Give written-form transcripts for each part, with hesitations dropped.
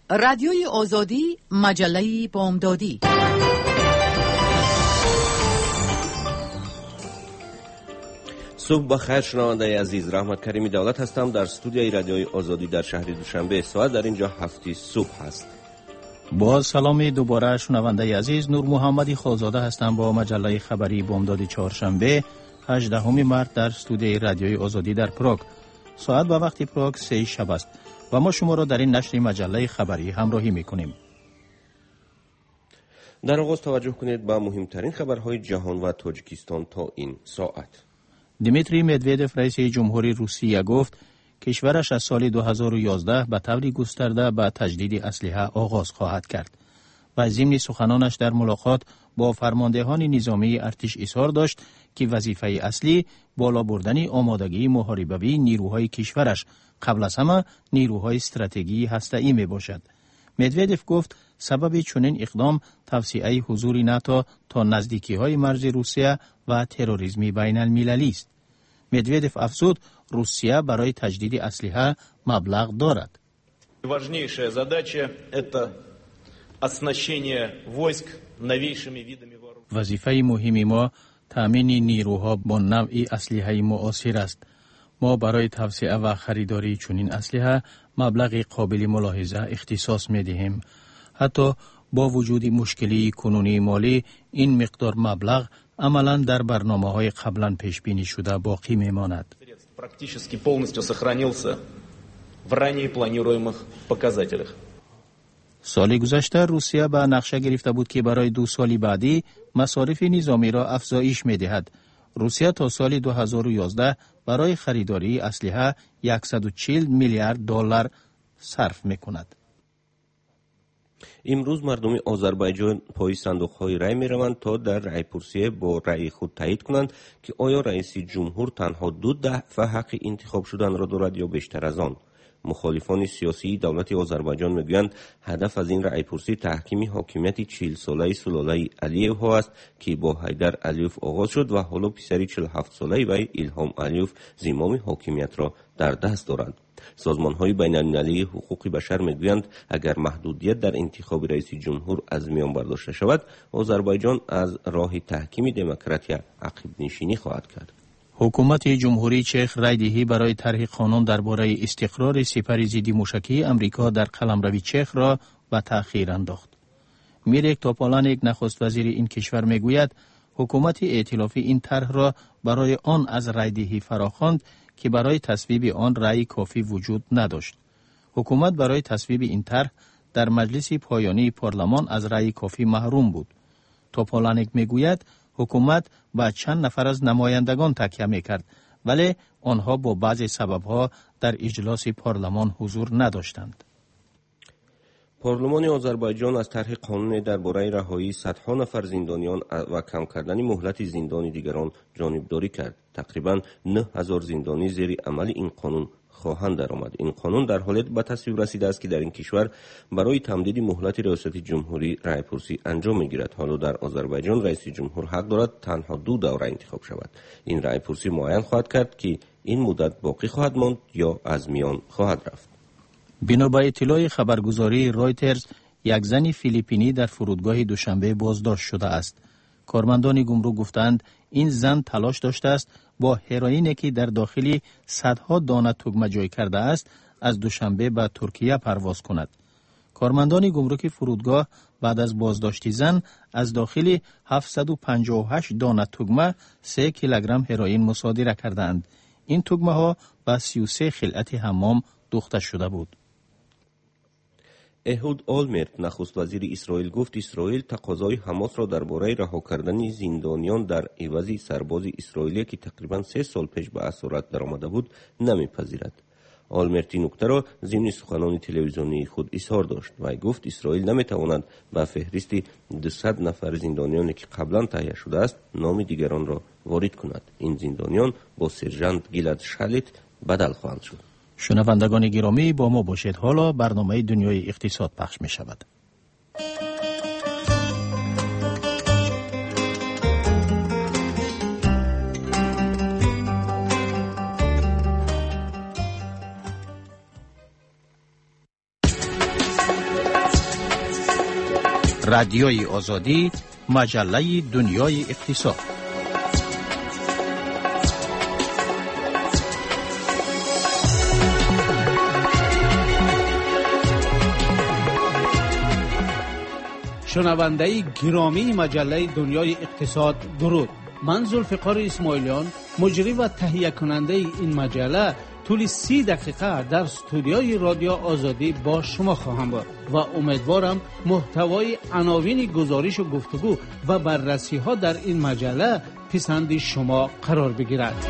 رادیوی آزادی، مجله بامدادی. صبح بخیر شنونده عزیز، رحمت کریمی دولت هستم در استودیوی رادیوی آزادی در شهر دوشنبه. ساعت در اینجا 7 صبح هست. با سلامی دوباره شنونده عزیز، نور محمدی خالزاده هستم با مجله خبری بامداد چهارشنبه 18 مارس در استودیوی رادیوی آزادی در پراگ. ساعت به وقت پراگ 3 شب است و ما شما را در این نشر مجله خبری همراهی می‌کنیم. در آغاز توجه کنید به مهمترین خبرهای جهان و تاجیکستان تا این ساعت. دیمیتری مدودف رئیس جمهوری روسیه گفت کشورش از سال 2011 به طور گسترده به تجدید اسلحه آغاز خواهد کرد و ضمن سخنانش در ملاقات با فرماندهان نظامی ارتش اظهار داشت که وظیفه اصلی بالا بردن آمادگی محاربوی نیروهای کشورش قبل از همه نیروهای استراتژی هسته‌ای می باشد. مدودف گفت سبب چنین اقدام توسعه حضور ناتو تا نزدیکی‌های مرز روسیه و تروریسم بین المللی است. مدودف افزود روسیه برای تجدید اسلحه مبلغ دارد. Важнейшая задача это оснащение войск новейшими видами вооружений. وظیفه مهم ما تامین نیروها با نوع اسلحه معاصر است. ما برای توسعه و خریداری چنین اسلحه مبلغ قابل ملاحظه اختصاص می‌دهیم. حتی با وجود مشکلی کنونی مالی این مقدار مبلغ عملاً در برنامه‌های قبلاً پیش بینی شده باقی می‌ماند. Практически полностью сохранился в ранее планируемых показателях. سال گذشته روسیه به نقشه گرفته بود که برای 2 سال بعدی مصارف نظامی را افزایش می‌دهد. روسیه تا سال 2011 برای خریداری اسلحه 140 میلیارد دلار صرف می‌کند. امروز مردم آذربایجان پای صندوق‌های رای می‌روند تا در رای‌پرسی با رای خود تایید کنند که آیا رئیس جمهور تنها 2 دفعه حق انتخاب شدن را دارد یا بیشتر از آن. مخالفان سیاسی دولت آذربایجان میگویند هدف از این رای‌پرسی تحکیم حاکمیت 40 ساله سلاله علیوف ها است که با حیدر علیوف آغاز شد و حالا پسری 47 ساله وی ایلهام علیوف زمام حاکمیت را در دست دارند. سازمان‌های بین‌المللی حقوق بشر میگویند اگر محدودیت در انتخاب رئیس جمهور از میان برداشته شود، آذربایجان از راه تحکیم دموکراسی عقب نشینی خواهد کرد. حکومت جمهوری چخ رایدهی برای طرح قانون درباره استقرار سپر ضد موشکی امریکا در قلمرو چخ را به تأخیر انداخت. میرک توپالانیک نخست وزیر این کشور میگوید حکومت ائتلافی این طرح را برای آن از رایدهی فراخواند که برای تصویب آن رأی کافی وجود نداشت. حکومت برای تصویب این طرح در مجلس پایانی پارلمان از رأی کافی محروم بود. توپالانیک میگوید حکومت با چند نفر از نمایندگان تکیه میکرد ولی آنها با بعضی سببها در اجلاس پارلمان حضور نداشتند. پارلمان آذربایجان از طرح قانون درباره رهایی صدها نفر زندانیان و کم کردن مهلت زندان دیگران جانبداری کرد. تقریباً 9000 زندانی زیر عمل این قانون خواهند درآمد. این قانون در حالی به تصویب رسیده است که در این کشور برای تمدید مهلت ریاست جمهوری رای‌پرسی انجام میگیرد. حالا در آذربایجان رئیس جمهور حق دارد تنها 2 دوره انتخاب شود. این رای‌پرسی معین خواهد کرد که این مدت باقی خواهد ماند یا از میان خواهد رفت. بنا به اطلاع خبرگزاری رایترز، یک زن فیلیپینی در فرودگاه دوشنبه بازداشت شده است. کارمندان گمرک گفتند این زن تلاش داشته است با هروئینی که در داخل صدها دانه تگمه جای کرده است از دوشنبه به ترکیه پرواز کند. کارمندان گمرک فرودگاه بعد از بازداشت زن از داخل 758 دانه تگمه 3 کیلوگرم هروئین مصادره کردند. این تگمه ها به 33 خلعت حمام دوخته شده بود. اهود آلمرت نخست وزیر اسرائیل گفت اسرائیل تقاضای حماس را درباره رها کردن زندانیان در عوض سرباز اسرائیلی که تقریباً 3 سال پیش به اسارت درآمده بود نمیپذیرد. آلمرت این نکته را ضمن سخنان تلویزیونی خود اظهار داشت و گفت اسرائیل نمیتواند به فهرست 200 نفر زندانیانی که قبلا تهیه شده است نام دیگران را وارد کند. این زندانیان با سرژانت گیلاد شالیت بدل خواهند شد. شنوندگان گرامی با ما باشید. حالا برنامه دنیای اقتصاد پخش می شود. رادیوی آزادی، مجله دنیای اقتصاد. شنونده گرامی مجله دنیای اقتصاد، درود. من ذوالفقار اسماعیلیان، مجری و تهیه کننده این مجله، طول 30 دقیقه در استودیوی رادیو آزادی با شما خواهم بود و امیدوارم محتوای عناوین گزارش و گفتگو و بررسی ها در این مجله پسند شما قرار بگیرد.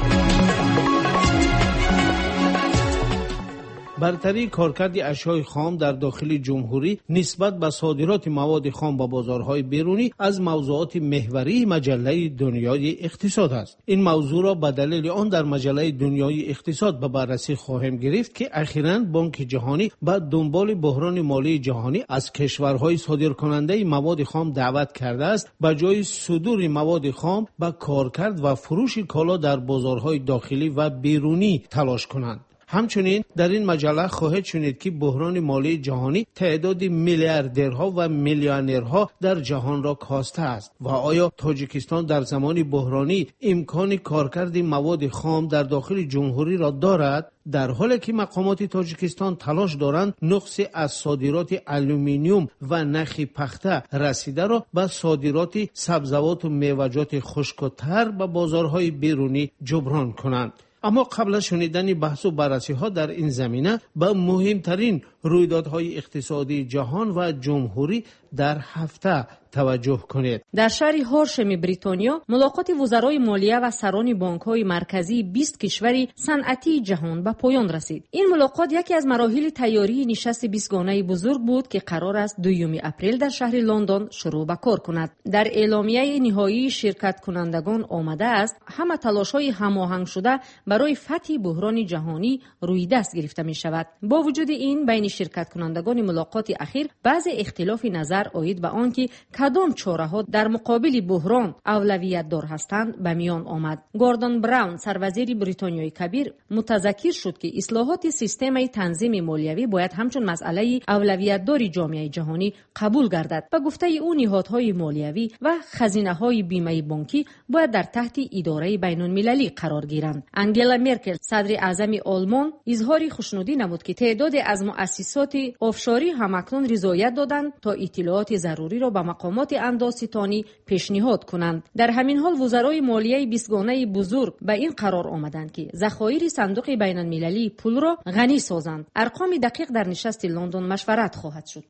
برتری کارکرد اشیاء خام در داخل جمهوری نسبت به صادرات مواد خام به بازارهای بیرونی از موضوعات محوری مجله دنیای اقتصاد است. این موضوع را به دلیل آن در مجله دنیای اقتصاد به بررسی خواهیم گرفت که اخیراً بانک جهانی به دنبال بحران مالی جهانی از کشورهای صادرکننده مواد خام دعوت کرده است به جای صدور مواد خام به کارکرد و فروش کالا در بازارهای داخلی و بیرونی تلاش کنند. همچنین در این مجله خواهید شنید که بحران مالی جهانی تعداد میلیاردرها و میلیونرها در جهان را کاسته است و آیا تاجیکستان در زمان بحرانی امکان کارکرد مواد خام در داخل جمهوری را دارد؟ در حالی که مقامات تاجیکستان تلاش دارند نقص از صادرات آلومینیوم و نخ پخته رسیده را به صادرات سبزیجات و میوه‌جات خشک و تر به بازارهای بیرونی جبران کنند. اما قبل از شنیدن بحث و بررسی ها در این زمینه به مهمترین رویدادهای اقتصادی جهان و جمهوری در هفته توجه کنید. در شهر هورشم بریتانیا ملاقات وزرای مالیه و سران بانک‌های مرکزی 20 کشور صنعتی جهان به پایان رسید. این ملاقات یکی از مراحل تیاری نشست 20 گانه بزرگ بود که قرار است 2 اپریل در شهر لندن شروع به کار کند. در اعلامیه نهایی شرکت کنندگان آمده است همه تلاش‌های هماهنگ شده برای فتح بحران جهانی روی دست گرفته می شود. با وجود این بین شرکت کنندگان ملاقات اخیر بعض اختلاف نظر عاید به آنکه کدام چاره‌ها در مقابل بحران اولویت دار هستند به میان آمد. گوردون براون سروزیر بریتانیای کبیر متذکر شد که اصلاحات سیستم تنظیم مالیوی باید همچون مسئله اولویت دار جامعه جهانی قبول گردد. به گفته او نهادهای مالیوی و خزینه‌های بیمه بانکی باید در تحت اداره بین‌المللی قرار گیرند. انگلا مرکل صدر اعظم آلمان اظهار خوشنودی نمود که تعداد از مؤسسات آفشاری همکنون رضایت دادند تا اطلاعات ضروری را به مقامات اندازه‌ستانی پیشنهاد کنند. در همین حال وزرای مالیه 20 گانه بزرگ به این قرار آمدند که ذخایر صندوق بین‌المللی پول را غنی سازند. ارقام دقیق در نشست لندن مشورت خواهد شد.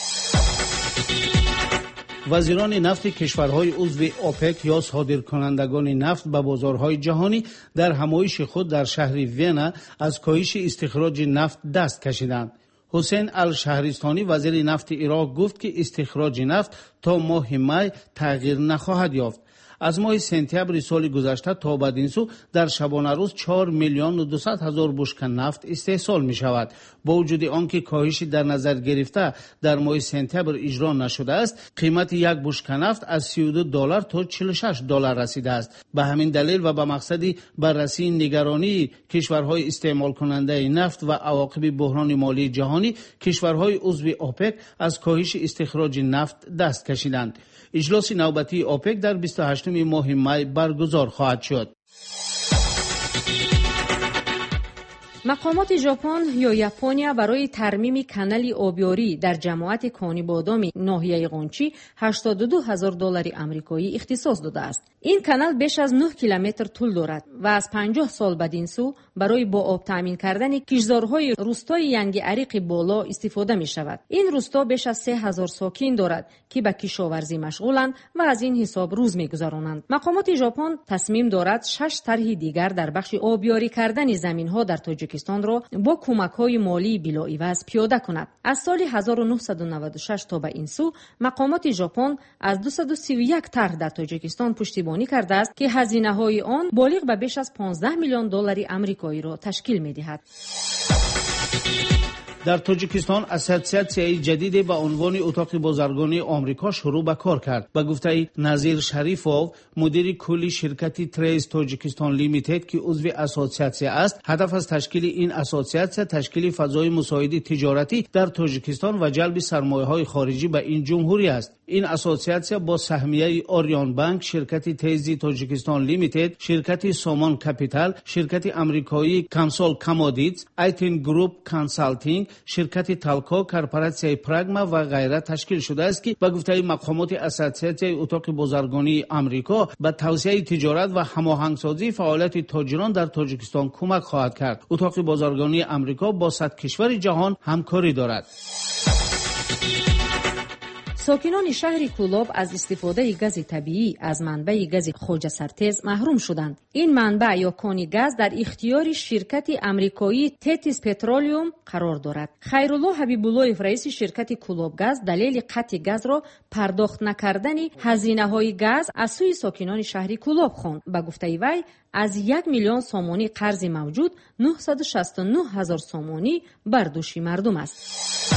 وزیران نفت کشورهای عضو اوپک یا صادرکنندگان نفت به بازارهای جهانی در همایش خود در شهر وینا از کاهش استخراج نفت دست کشیدند. حسین الشهرستانی وزیر نفت عراق گفت که استخراج نفت تا ماه می تغییر نخواهد یافت. از ماه سپتامبر سال گذشته تا بدین سو در شبانه روز 4,200,000 بشکه نفت استحصال می شود. با وجود آنکه کاهشی در نظر گرفته در ماه سپتامبر اجرا نشده است، قیمت یک بشکه نفت از $32 تا $46 رسیده است. به همین دلیل و به مقصد بررسی نگرانی کشورهای استعمال کننده نفت و عواقب بحران مالی جهانی، کشورهای عضو اوپک از کاهش استخراج نفت دست کشیدند. اجلاس نوبتی اوپک در 28 ماه می برگزار خواهد شد. مقامات ژاپن یا یاپونیا برای ترمیم کانال آبیاری در جماعت کانی بادام ناحیه قونچی $82,000 آمریکایی اختصاص داده است. این کانال بیش از 9 کیلومتر طول دارد و از 50 سال بدین سو برای با آب تامین کردن کشتزارهای روستای ینگ عریق بالا استفاده می شود. این روستا بیش از 3,000 ساکن دارد که به کشاورزی مشغولند و از این حساب روز می گذرانند. مقامات ژاپن تصمیم دارد 6 طرح دیگر در بخش آبیاری کردن زمین‌ها در تاجیکستان را با کمک‌های مالی بلاعوض پیاده کند. از سال 1996 تا به این سو مقامات ژاپن از 231 طرح در تاجیکستان پشتیبانی کرده است که هزینه‌های آن بالغ به بیش از $15 میلیون آمریکایی را تشکیل می‌دهد. در تاجیکستان اسوسیاسیون جدیدی با عنوان اتاق بازرگانی آمریکا شروع به کار کرد. به گفته نظیر شریفوف، مدیر کلی شرکت تریز تاجیکستان لیمیتد که عضو اسوسیاسیون است، هدف از تشکیل این اسوسیاسیون تشکیل فضای مساعده تجارتی در تاجیکستان و جلب سرمایه‌های خارجی به این جمهوری است. این اسوسیاسیون با سهمیه آریان بانک، شرکت تیزی تاجیکستان لیمیتد، شرکت سامان کپیتال، شرکت آمریکایی کامسول کامودیتس، ایتین گروپ کانسالتینگ، شرکت تالکو، کارپوراسیون پراگما و غیره تشکیل شده است که به گفته مقامات اسوسیاسیون اتاق بازرگانی آمریکا به توسعه تجارت و هماهنگسازی فعالیت تاجران در تاجیکستان کمک خواهد کرد. اتاق بازرگانی آمریکا با 100 کشور جهان همکاری دارد. ساکنان شهر کولاب از استفاده گاز طبیعی از منبع گاز خوجه سرتیز محروم شدند. این منبع یا کان گاز در اختیار شرکت آمریکایی تتیس پترولیوم قرار دارد. خیرالله حبیب‌الله رئیس شرکت کولاب گاز دلیل قطع گاز را پرداخت نکردن هزینه‌های گاز از سوی ساکنان شهر کولاب خواند. به گفته وی از 1 میلیون سومانی قرض موجود 969,000 سومانی بر دوش مردم است.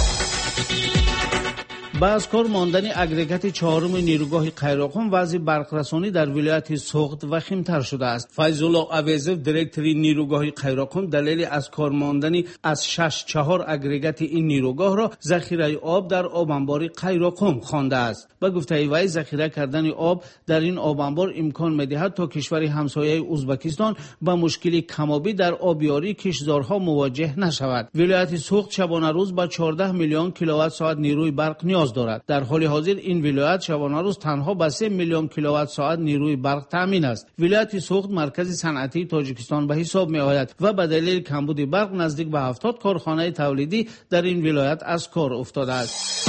با از کار ماندن اگریگات چهارم نیروگاه قیراقم وضع برقرسانی در ولایت سوخت وخیم‌تر شده است. فیض‌الله اویزف دیرکتور نیروگاه قیراقم دلیل از کار ماندن از 4 اگریگات این نیروگاه را ذخیره آب در آب انبار قیراقم خوانده است. با گفته وی ذخیره کردن آب در این آب انبار امکان می‌دهد تا کشور همسایه ازبکستان با مشکل کم‌آبی در آبیاری کشاورزها مواجه نشود. ولایت سوخت شبانه روز با 14 میلیون کیلووات ساعت نیروی برق نیاز دارد. در حال حاضر این ولایت شبانه روز تنها با 3 میلیون کیلووات ساعت نیروی برق تامین است. ولایت سوخت مرکز صنعتی تاجیکستان به حساب می آید و به دلیل کمبود برق نزدیک به 70 کارخانه تولیدی در این ولایت از کار افتاده است.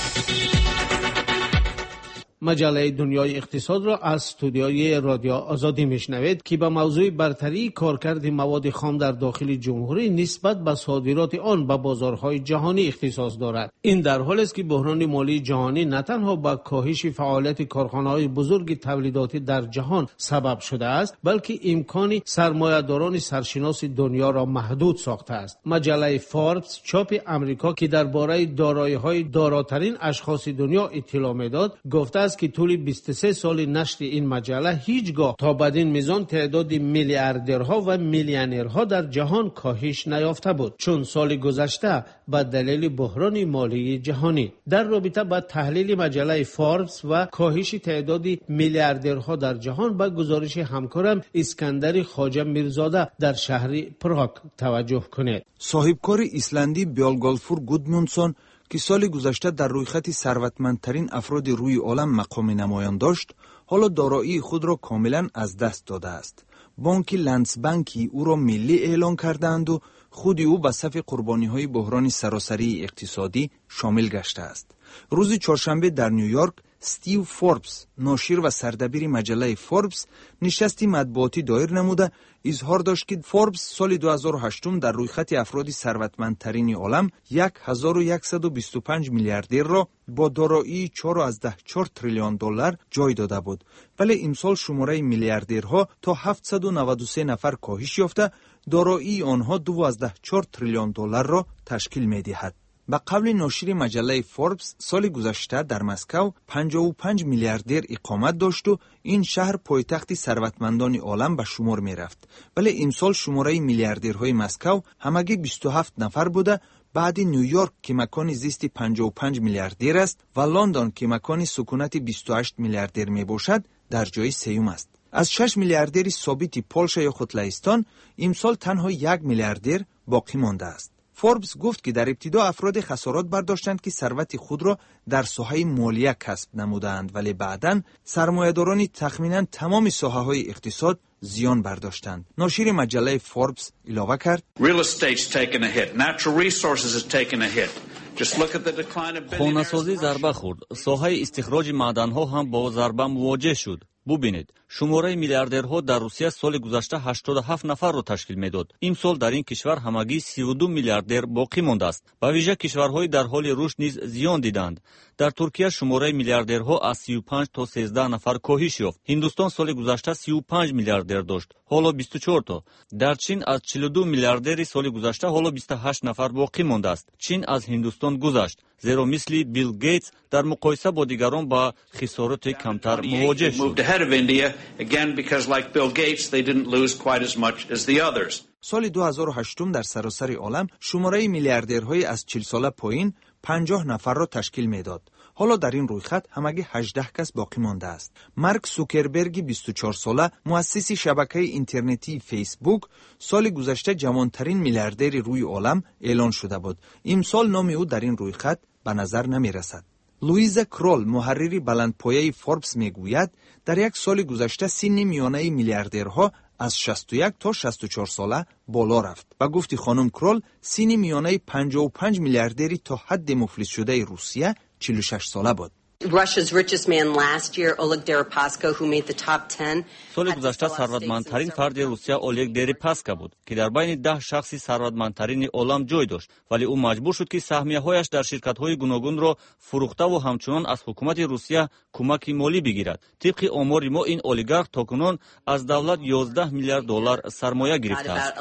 مجله دنیای اقتصاد را از استودیوی رادیو آزادی میشنوید که به موضوع برتری کارکرد مواد خام در داخل جمهوری نسبت به صادرات آن به بازارهای جهانی اختصاص دارد. این در حالی است که بحران مالی جهانی نه تنها با کاهش فعالیت کارخانه‌های بزرگ تولیداتی در جهان سبب شده است، بلکه امکان سرمایه‌داران سرشناس دنیا را محدود ساخته است. مجله فوربس چاپ آمریکا که درباره دارایی‌های داراترین اشخاص دنیا اطلاع می‌داد، گفته که طول 23 سال نشر این مجله هیچگاه تا بدین میزان تعداد میلیاردرها و میلیونرها در جهان کاهش نیافته بود، چون سال گذشته به دلیل بحران مالی جهانی. در رابطه با تحلیل مجله فوربس و کاهش تعداد میلیاردرها در جهان به گزارش همکارم اسکندر خواجه میرزاده در شهر پراگ توجه کنید. صاحبکار ایسلندی بیالگالفور گودمونسون که سال گذشته در رویخط ثروتمندترین افراد روی عالم مقام نمایان داشت، حالا دارایی خود را کاملا از دست داده است. بانک لندسبانکی او را ملی اعلان کردند و خود او به صف قربانی‌های بحران سراسری اقتصادی شامل گشته است. روز چهارشنبه در نیویورک استیو فوربس، ناشر و سردبیر مجله فوربس، نشستی مطبوعاتی دایر نموده اظهار داشت که فوربس سال 2008 در رویخط افراد ثروتمندترین عالم 1125 میلیاردر را با دارایی 4.4 تریلیون دلار جای داده بود، ولی امسال شماره میلیاردرها تا 793 نفر کاهش یافته، دارایی آنها 2.4 تریلیون دلار را تشکیل می‌دهد. با قبل ناشر مجله فوربس سال گذشته در مسکو 55 میلیاردر اقامت داشت و این شهر پایتخت ثروتمندان عالم به شمار می رفت، ولی امسال شماره میلیاردرهای مسکو همگی 27 نفر بوده. بعد نیویورک که مکان زیست 55 میلیاردر است و لندن که مکان سکونت 28 میلیاردر می باشد در جای سوم است. از 6 میلیاردر ثابت پولشا یا خودلهستان امسال تنها 1 میلیاردر باقی مانده است. فوربس گفت که در ابتدا افراد خسارات برداشتند که ثروت خود را در ساحه مالیه کسب نمودند، ولی بعداً سرمایه‌داران تخمیناً تمام ساحه‌های اقتصاد زیان برداشتند. ناشر مجله فوربس علاوه کرد: خانه‌سازی ضربه خورد. ساحه استخراج معدن‌ها هم با ضربه مواجه شد. ببینید шумораи миллиардерҳо дар Русия соли гузашта 87 нафарро ташкил медод. Имсол дар ин кишвар ҳамагӣ 32 миллиардер боқӣ мондааст. ба вижа кишварҳои дар ҳоли рушд низ зиён диданд. дар Туркия шумораи миллиардерҳо аз 35 то 13 нафар коҳиш ёфт. Ҳиндустон соли гузашта 35 миллиардер дошт, ҳоло 24 то. дар Чин аз 42 миллиардери соли гузашта ҳоло 28 нафар боқӣ мондааст. Чин аз Ҳиндустон гузашт, зеро мисли Билл Гейтс дар муқоиса бо дигарон ба хисороти камтар мувоҷеҳ шуд. соли 2008 дар саросари олам шумораи миллиардерҳои аз 40 сола поин 50 нафарро ташкил медод. ҳоло дар ин рӯйхат ҳамагӣ 18 кас боқӣ мондааст. Марк Цукерберги 24 сола, муассиси шабакаи интернетии Facebook, соли гузашта ҷавонтарин миллиардери рӯи олам эълон шуда буд. имсол номи ӯ дар ин рӯйхат ба назар намерасад. Луиза Крол, муҳаррири баландпояи Forbes мегӯяд, дар як соли гузашта синни миёнаи миллиардерҳо аз 61 то 64 сола боло рафт. Ба гуфти хонум Крол, синни миёнаи 55 миллиардери то ҳадди муфлисшудаи Русия 46 сола буд. Russia's richest man last year, Oleg Deripaska, who made the top 10. соли гузашта сарватмандтарин фарди Русия Олег Дерипаска буд, ки дар байни 10 шахси сарватмандтарини олам ҷой дошт, вале ӯ маҷбур шуд ки саҳмияҳояш дар ширкатҳои гуногунро фурӯхтаву ҳамчунон аз ҳукумати Русия кӯмаки молӣ бигирад. тибқи омори мо ин олигарх токунон аз давлат 11 миллиард доллар сармоя гирифтааст.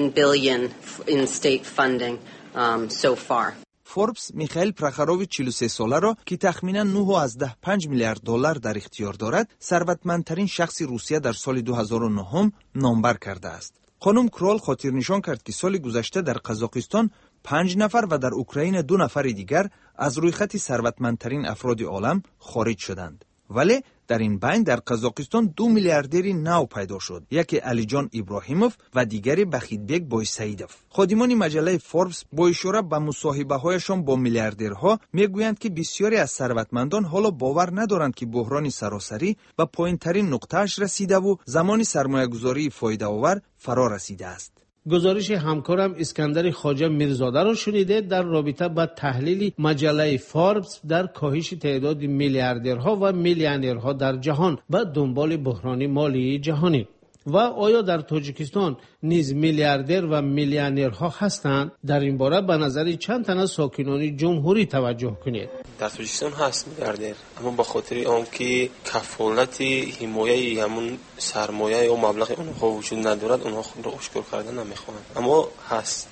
Forbes Михаил Прохорович 43 соларо, ки тахминан 9.5 миллиард доллар дар ихтиёр дорад, сарватмандтарин шахси Русия дар соли 2009 номбар кардааст. хонум Крол хотирнишон кард, ки соли гузашта дар Қазоқистон 5 нафар ва дар Украина 2 нафари дигар аз рӯйхати сарватмандтарин афроди олам хориҷ шуданд. вале дар ин байн дар Қазоқистон 2 миллиардери нав пайдо шуд. яке Алиҷон Иброҳимов ва дигаре Бахитбек Бойсаидов. ходимони маҷаллаи Forbes бо ишора ба мусоҳибаҳояшон бо миллиардерҳо мегӯянд, ки бисёре аз сарватмандон ҳоло бовар надоранд, ки буҳрони саросарӣ ба поинтарин нуқтааш расидаву замони сармоягузории фоидаовар фаро расидааст. گزارش همکارم اسکندر خواجه میرزاده را شنیده در رابطه با تحلیل مجله فوربس در کاهش تعداد میلیاردرها و میلیونرها در جهان و دنبال بحران مالی جهانی. و آیا در تاجیکستان نیز میلیاردر و میلیونرها هستند؟ در این باره به نظر چند تن از ساکنان جمهوری توجه کنید. در تاجیکستان هست میلیاردر، اما به خاطر آنکه کفالت حمایه همون سرمایه و مبلغ اونها وجود ندارد، اونها خود را آشکار کردن نمیخواهند، اما هست.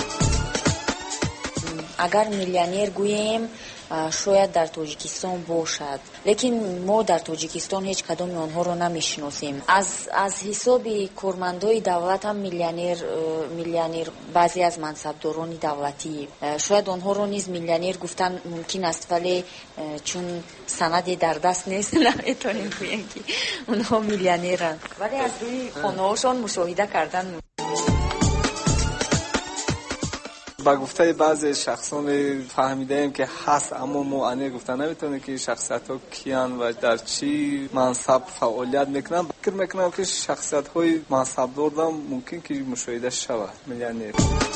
اگر میلیونر گوییم شاید در تاجیکستان باشد، لیکن ما در تاجیکستان هیچ کدام آنها رو نمیشناسیم. از حساب کارمندای دولت هم میلیونر بعضی از منصبداران دولتی شاید آنها رو نیز میلیونر گفتن ممکن است، ولی چون سندی در دست نیست نمیتونیم بگیم که اونها میلیونرن، ولی از روی خانه‌هاشون مشاهده کردن. با گفته بعضی شخصان فهمیدیم که هست، اما ما انه گفتن نمیتونه که شخصیت ها کیان و در چی منصب فعالیت میکنن. فکر میکنم که شخصیت های منصب دار ممکن که مشاهده شود. میلیونر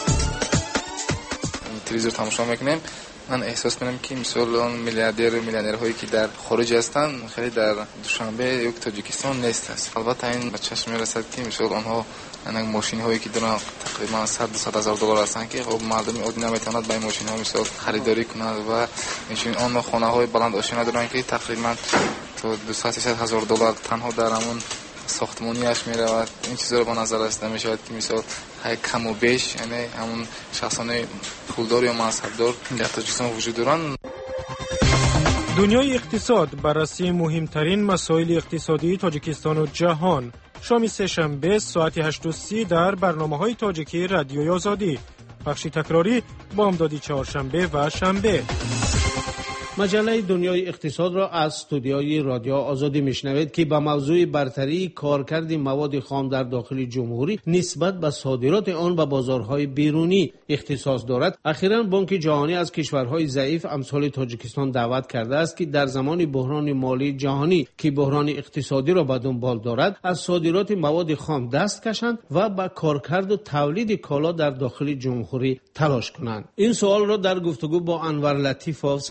تلویزیون تماشا میکنیم، من احساس کنم که مثلا اون میلیونرهایی که در خارج هستن خیلی در دوشنبه یک تاجیکستان نیست است. البته این به چشم میرسد که مثلا آنها انک ماشین هایی که دارن تقریبا 100-200 هزار دلار هستن که خب مردم عادی نمیتونند با این ماشین ها مثلا خریداری کنند و این آن خانه های بلند آشنا دارن که تقریبا تو 200-300 هزار دلار تنها در همون ساختمانیش میرود. این چیزا رو با نظر است نمیشود که مثلا های کم و بیش، یعنی همون شخصان پولدار یا منصبدار در تاجیکستان وجود دارن. دنیای اقتصاد بررسی مهمترین مسائل اقتصادی تاجیکستان و جهان. شام سه‌شنبه ساعت 8:30 در برنامه‌های تاجیکی رادیوی آزادی. بخشی تکراری بامدادی چهارشنبه و شنبه. مجله دنیای اقتصاد را از استودیوی رادیو آزادی میشنوید که با موضوع برتری کارکرد مواد خام در داخل جمهوری نسبت به صادرات آن به بازارهای بیرونی اختصاص دارد. اخیراً بانک جهانی از کشورهای ضعیف امثال تاجیکستان دعوت کرده است که در زمان بحران مالی جهانی که بحران اقتصادی را به دنبال دارد، از صادرات مواد خام دست کشند و به کارکرد و تولید کالا در داخل جمهوری تلاش کنند. این سوال را در گفتگو با انور لطیفov سردار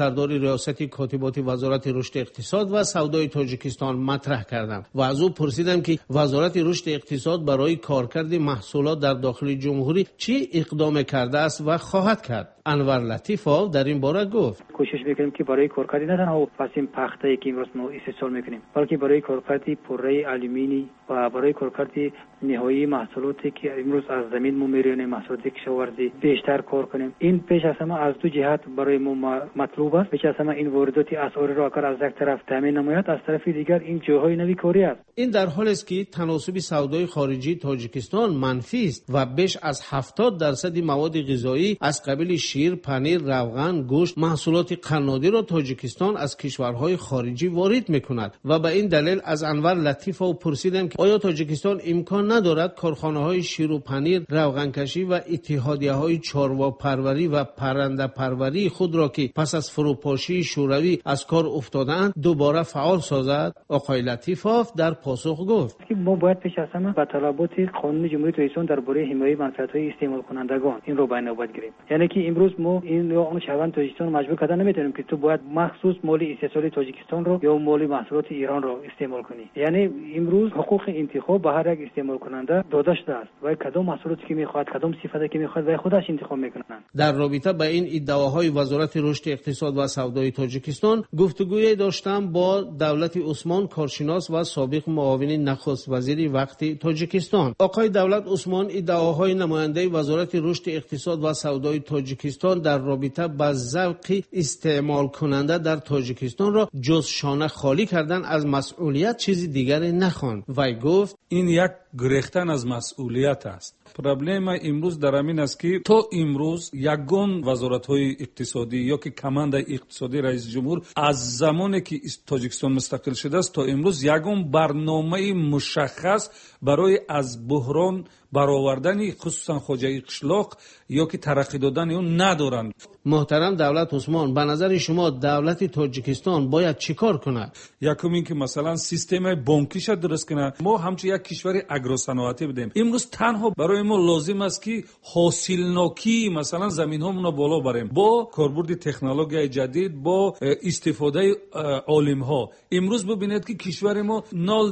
ریاست کاتبات وزارت رشد اقتصاد و سودای تاجیکستان مطرح کردم و از او پرسیدم که وزارت رشد اقتصاد برای کارکرد محصولات در داخل جمهوری چی اقدام کرده است و خواهد کرد. انور لطیفov در این باره گفت کوشش میکنیم که برای کارکردی نه تنها فاسیم پخته که امروز ما استحصال میکنیم بلکه برای کارکردی پره آلومینی و برای کارکردی نهایی محصولاتی که امروز از زمین ما میرونیم محصولات کشاورزی بیشتر کار کنیم. این پیش از همه از دو جهت برای ما مطلوب است. پیش از همه این واردات اسعار را اگر از یک طرف تامین نماید از طرف دیگر این جاهای نوی کاری است. این در حالی است که تناسب سودای خارجی تاجیکستان منفی است و بیش از 70% مواد غذایی از قبیل شیر، پنیر، روغن، گوشت، محصولات قنادی را تاجیکستان از کشورهای خارجی وارد میکند و به این دلیل از انور لطیفov پرسیدم که آیا تاجیکستان امکان ندارد کارخانه‌های شیر و پنیر، روغن کشی و اتحادیه‌های چارواپروری و پرنده پروری خود را که پس از فروپاشی شوروی از کار افتادند دوباره فعال سازد؟ آقای لطیفov در پاسخ گفت که ما باید پیش از همه به طلبات قانون جمهوری تاجیکستان درباره حمایت منفعت‌های استعمال کنندگان این رو به نوبت گیریم. یعنی که امروز ما این یا اون شهروند تاجیکستان مجبور کردن نمیتونیم که تو باید مخصوص مال استحصال تاجیکستان رو یا مال محصولات ایران رو استعمال کنی. یعنی امروز حقوق انتخاب به هر یک استعمال کننده داده شده است و کدام محصولاتی که میخواد کدام صفتی که میخواد و خودش انتخاب میکنن. در رابطه با این ادعاهای وزارت رشد اقتصاد و سودای تاجیکستان گفتگویی داشتم با دولت عثمان کارشناس و سابق معاون نخست وزیر وقت تاجیکستان. آقای دولت عثمان ادعاهای نماینده وزارت رشد اقتصاد و سودای تاجیکستان در رابطه با ذوق استعمال کننده در تاجیکستان را جز شانه خالی کردن از مسئولیت چیزی دیگری نخواند. وی گفت این یک گریختن از مسئولیت است. پرابلم امروز در همین است که تا امروز یگان وزارت‌های اقتصادی یا که کماند اقتصادی رئیس جمهور از زمانی که تاجیکستان مستقل شده است تا امروز یگان برنامه مشخص برای از بحران برآوردن خصوصا خواجه قشلاق یا که ترقی دادن اون ندارند. محترم دولت عثمان، به نظر شما دولت تاجیکستان باید چیکار کند؟ یکم این که مثلا سیستم بانکیش درست کنه. ما همچون یک کشور اگروصنعتی بدیم. امروز تنها برای ما لازم است که حاصلناکی مثلا زمین هامون رو بالا بریم با کاربرد تکنولوژی جدید، با استفاده عالم ها. امروز ببینید که کشور ما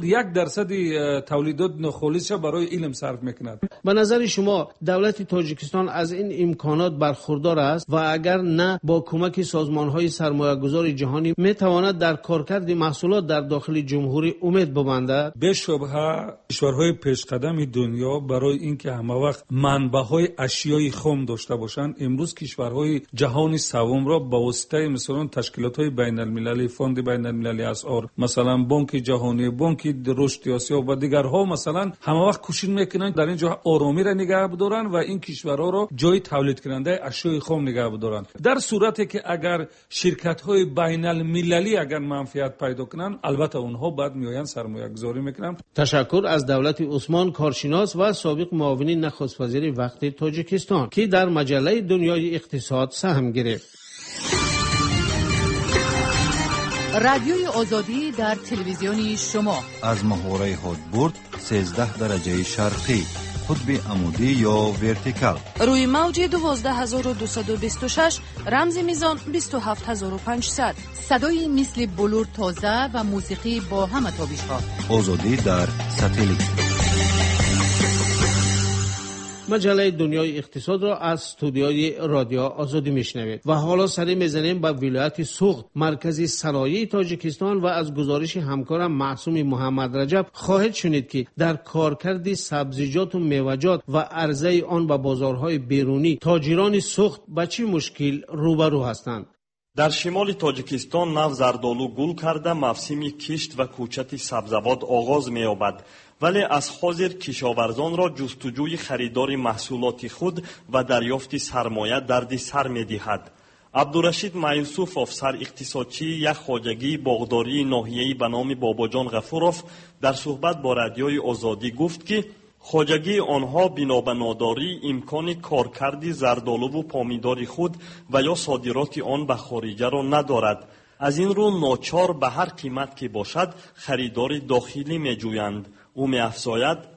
0.1% تولیدات ناخالص برای علم صرف میکنه. به نظر شما دولت تاجیکستان از این امکانات برخوردار است و اگر نه با کمک سازمان‌های سرمایه‌گذار جهانی می‌تواند در کارکرد محصولات در داخل جمهوری امید ببندد؟ به شبهه کشورهای پیشقدم دنیا برای اینکه همه وقت منبع‌های اشیای خام داشته باشند امروز کشورهای جهان سوم را با واسطه مثلا تشکیلات‌های بین‌المللی، فوند بین‌المللی اسعار، مثلا بانک جهانی، بانک رشد آسیا و دیگرها مثلا همه وقت کوشش می‌کنند در اینجا آرامی را نگه بدارن و این کشورها را جای تولید کننده اشیاء خام نگه بدارن. در صورتی که اگر شرکت‌های بین‌المللی اگر منفعت پیدا کنن البته اونها بعد میآیند سرمایه‌گذاری میکنن. تشکر از دولت عثمان کارشناس و سابق معاون نخست وزیر وقت تاجیکستان که در مجله دنیای اقتصاد سهم گرفت. رادیوی آزادی در تلویزیونی شما از محوره هادبورد 13 درجه شرقی، قطب عمودی یا ورتیکال، روی موج 12226 رمز میزان 27500، صدای مثل بلور تازه و موسیقی با همه تابش‌ها. آزادی در ساتلیت. مجله دنیای اقتصاد را از استودیوی رادیو آزادی میشنوید و حالا سری میزنیم به ولایت سوخت مرکزی صنایع تاجیکستان و از گزارش همکارم معصوم محمد رجب خواهید شنید که در کارکرد سبزیجات و میوه‌جات و عرضه آن به بازارهای بیرونی تاجران سوخت با چه مشکل روبرو هستند. در شمال تاجیکستان نو زردالو گل کرده مفصل کشت و کوچت سبزوات آغاز می‌یابد، ولی از حاضر کشاورزان را جستجوی خریدار محصولات خود و دریافت سرمایه دردسر می‌دهد. عبدالرشید مایوسوف افسر اقتصادچی یک خواجگی باغداری ناحیه‌ای به نام باباجان غفوروف در صحبت با رادیوی آزادی گفت که خواجگی آنها بنا به ناداری امکان کارکرد زردالو و پامیدار خود و یا صادرات آن به خارجه را ندارد. از این رو ناچار به هر قیمت که باشد خریدار داخلی می‌جویند. او می‌افزاید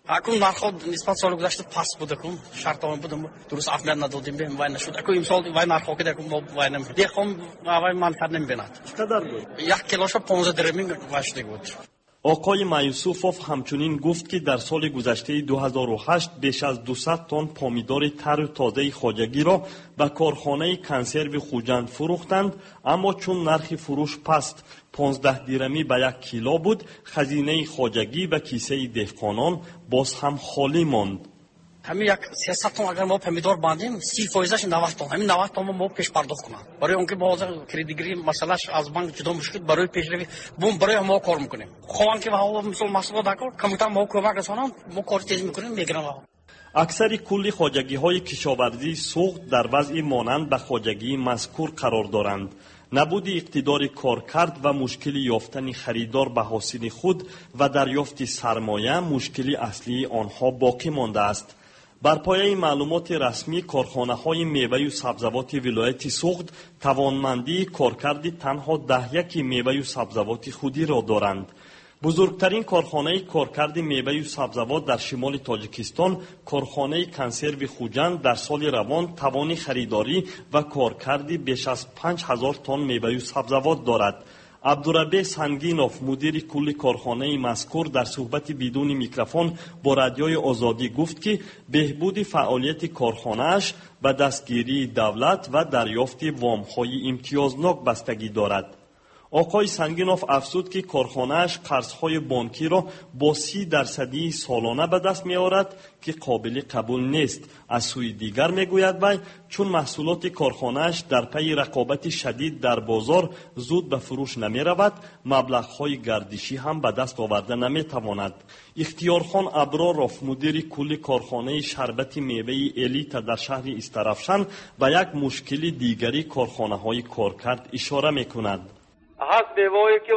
اکنون نرخ نسبت سال گذشته پست بوده کن شرط آن بودم درست اهمیت ندادیم به وای نشد اکنون امسال وای نرخ که دکم وای نمی دیگه وای منفعت نمیبیند چقدر بود؟ 1 کیلوش 15 درمی واشده بود. آقای مایوسوفوف همچنین گفت که در سال گذشته 2008 بیش از 200 تن پامیدار تر و تازه خواجگی را به کارخانه کنسرو خوجند فروختند، اما چون نرخ فروش پست 15 درمی به 1 کیلو بود، خزینه خواجگی و کیسه دهقانان باز هم خالی ماند. همین 300 تن اگر ما پامیدار باندیم 30%ش 90 تن، همین 90 تن ما پیش پرداخت کنیم. برای اون که باز کردیگری مسئلهش از بانک جدا میشه، برای پیشروی بوم برای ما کار میکنیم. خوان که ها مثلا مسئله دکار کمیته ما کمک رسانم ما کار تیز میکنیم میگیرن. اکثر کل خواجگی های کشاورزی سوخت در وضع مانند به خواجگی مذکور قرار دارند. نبود اقتدار کارکرد و مشکل یافتن خریدار به حاصل خود و دریافت سرمایه مشکلی اصلی آنها باقی مانده است. بر پایه معلومات رسمی کارخانه‌های میوه و سبزوات ولایت سوخت توانمندی کارکرد تنها 10 میوه و سبزوات خودی را دارند. بزرگترین کارخانه کارکرد میوه و سبزوات در شمال تاجیکستان، کارخانه کنسرو خوجند، در سال روان توان خریداری و کارکرد بیش از 5000 تن میوه و سبزوات دارد. عبدالربی سنگینوف مدیر کل کارخانه مذکور در صحبت بدون میکروفون با رادیوی آزادی گفت که بهبود فعالیت کارخانه‌اش به دستگیری دولت و دریافت وام‌های امتیازناک بستگی دارد. آقای سنگینوف افزود که کارخانه‌اش قرض‌های بانکی را با 30% سالانه به دست می‌آورد که قابل قبول نیست. از سوی دیگر میگوید وی چون محصولات کارخانه‌اش در پی رقابت شدید در بازار زود به فروش نمی‌رود، مبلغ‌های گردشی هم به دست آورده نمی‌تواند. اختیارخان ابراروف مدیر کل کارخانه شربت میوه الیت در شهر استرافشان به یک مشکل دیگری کارخانه‌های کارکرد اشاره می‌کند. هست میوه‌ای که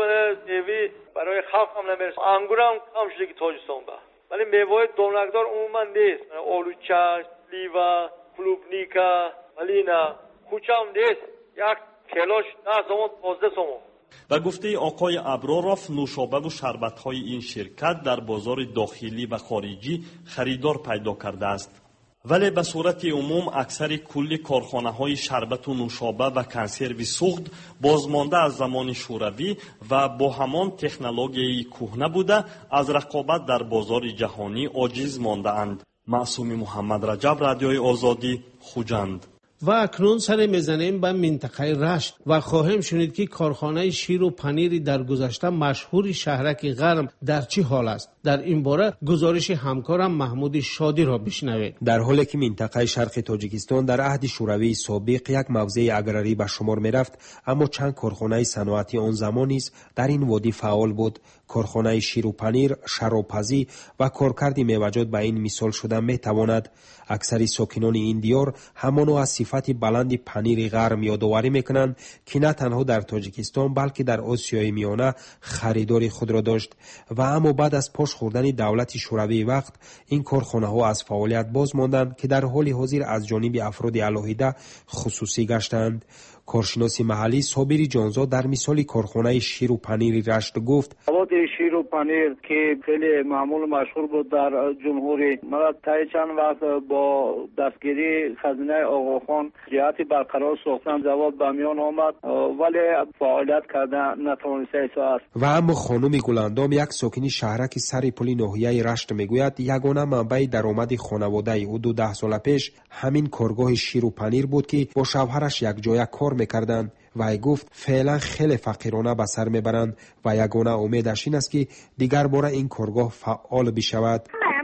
برای خلق هم نمیرسه. انگور هم کم شده که تاجیکستان با. ولی میوه دونکدار عموما نیست. آلوچه، لیوا، کلوبنیکا، مالینا، خوچه هم نیست. 1 کیلوش 10 سوم 15 سوم. و گفته آقای ابراروف نوشابه و شربت‌های این شرکت در بازار داخلی و خارجی خریدار پیدا کرده است. ولی به صورت عموم اکثر کل کارخانه‌های شربت و نوشابه و کنسرو سوخت بازمانده از زمان شوروی و با همان تکنولوژی کهنه بوده از رقابت در بازار جهانی عاجز مانده اند. معصوم محمد رجب، رادیوی آزادی، خوجند. و اکنون سر میزنیم به منطقه رشت و خواهیم شنید که کارخانه شیر و پنیر در گذشته مشهور شهرک غرم در چه حال است. در این باره گزارش همکارم محمود شادی را بشنوید. در حالی که منطقه شرق تاجیکستان در عهد شوروی سابق یک موضع اگراری به شمار می رفت، اما چند کارخانه صنعتی آن زمان نیز در این وادی فعال بود. کارخانه شیر و پنیر، شرابپزی و کارکرد میوه‌جات به این مثال شده می تواند. اکثر ساکنان این دیار همانو از صفت بلند پنیر غرم یادآوری میکنند که نه تنها در تاجیکستان بلکه در آسیای میانه خریدار خود را داشت و اما بعد از پاش خوردن دولت شوروی وقت این کارخانه ها از فعالیت باز ماندند که در حال حاضر از جانب افراد علاهیده خصوصی گشتند. کارشناس محلی صابری جانزاد در مثال کارخانه شیر و پنیر رشت گفت: مواد شیر و پنیر که خیلی معمول مشهور بود در جمهوری، ما تا چند وقت با دستگیری خزینه آقاخان جهت برقرار ساختن جواب به میان آمد ولی فعالیت کردن نتوانسته است. و اما خانم گلاندام، یک ساکنی شهرک سر پل ناحیه رشت میگوید یگانه منبع درآمد خانواده او 10 سال پیش همین کارگاه شیر و پنیر بود که با شوهرش یک جای کار میکردند. و گفت فعلا خیلی فقیرانه به سر میبرند و یگانه امیدش این است که دیگر باره این کارگاه فعال بشود.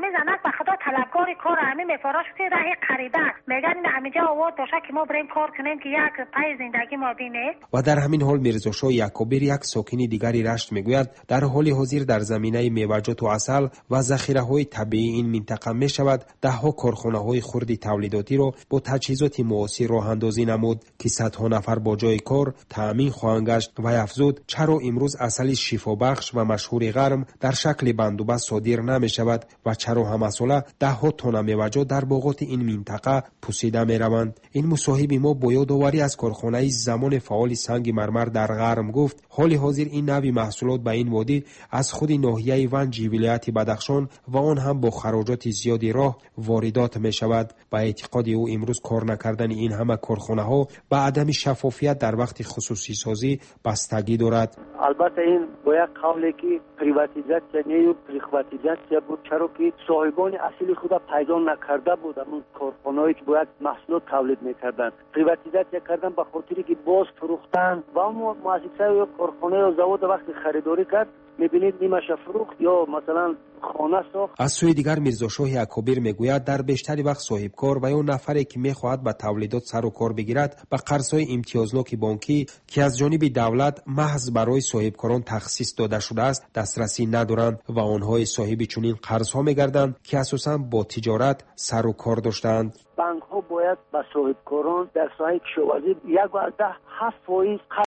طلبکار کار همین مفارش که راه خریدن میگن همینجا آورد باشه که ما بریم کار کنیم که یک پای زندگی ما بینه. و در همین حال میرزاشاه یعقوبی، یک ساکنی دیگری رشت میگوید در حال حاضر در زمینه میوه‌جات و عسل و ذخیره‌های طبیعی این منطقه میشود دهها کارخانه‌های خرد تولیداتی را با تجهیزات معاصر راه اندازی نمود که صدها نفر با جای کار تامین خواهند گشت. و افزود چرا امروز عسل شفابخش و مشهور غرم در شکل بندوبست صادر نمیشود و چرا هم مسئله 10 تن میوه‌جات محصولات در باغات این منطقه پوسیده می‌روند. این مصاحب ما با یادآوری از کارخانه زمان فعال سنگ مرمر در غرم گفت حال حاضر این نوع محصولات به این وادی از خود ناحیه ونج ولایت بدخشان و آن هم با خراجات زیادی راه واردات می‌شود. با اعتقاد او امروز کار نکردن این همه کارخانه‌ها به عدم شفافیت در وقت خصوصی سازی بستگی دارد. البته این باید قولی که پریواتیزاسیا نیو پریواتیزاسیا بود، چرا که صاحبان اصلی خود پیدا نکرده بود اون کارخانه‌ای که باید محصولات تولید می‌کردن. پریواتیزاسیا کردن به خاطری که باز فروختن و اون مؤسسه یا کارخانه یا زواد وقتی خریداری کرد می‌بینید نیمش فروخت یا مثلا خانه ساخت. از سوی دیگر میرزاشاه اکابر میگوید در بیشتر وقت صاحبکار و یا نفری که میخواهد به تولیدات سر و کار بگیرد به قرض‌های امتیازناک بانکی که از جانب دولت محض برای صاحبکاران تخصیص داده شده است دسترسی ندارند و آنها صاحب چنین قرض‌ها میگردند که اساساً با تجارت سر و کار داشتند. بانک‌ها باید به صاحبکاران در ساحه کشاورزی 1.7%